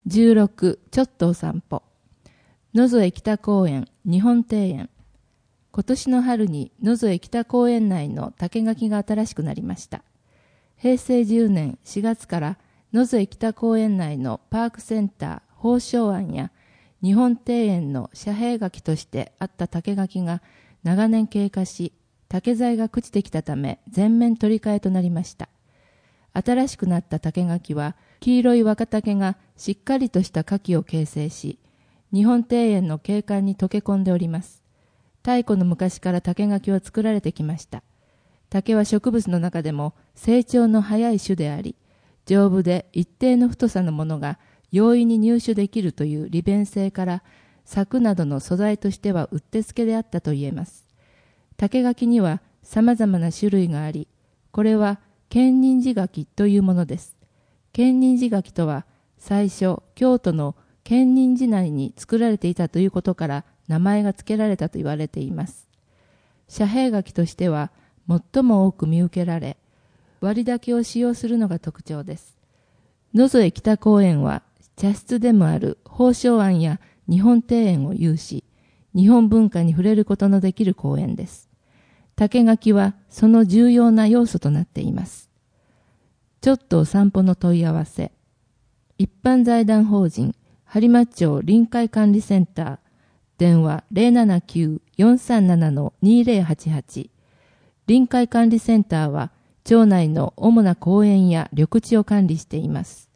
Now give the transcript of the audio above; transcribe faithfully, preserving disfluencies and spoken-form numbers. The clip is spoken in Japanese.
じゅうろくちょっとお散歩。野添北公園日本庭園。今年の春に野添北公園内の竹垣が新しくなりました。へいせいじゅうねんしがつから野添北公園内のパークセンター宝生庵や日本庭園の遮蔽垣としてあった竹垣が長年経過し、竹材が朽ちてきたため全面取り替えとなりました。新しくなった竹垣は黄色い若竹がしっかりとした垣を形成し、日本庭園の景観に溶け込んでおります。太古の昔から竹垣は作られてきました。竹は植物の中でも成長の早い種であり、丈夫で一定の太さのものが容易に入手できるという利便性から、柵などの素材としてはうってつけであったと言えます。竹垣には様々な種類があり、これは建仁寺垣というものです。建仁寺垣とは最初京都の建仁寺内に作られていたということから名前が付けられたと言われています。遮蔽垣としては最も多く見受けられ、割竹を使用するのが特徴です。野添北公園は茶室でもある宝生庵や日本庭園を有し、日本文化に触れることのできる公園です。竹垣はその重要な要素となっています。ちょっとお散歩の問い合わせ。一般財団法人播磨町臨海管理センター。電話 ゼロななきゅう よんさんなな にゼロはちはち。臨海管理センターは町内の主な公園や緑地を管理しています。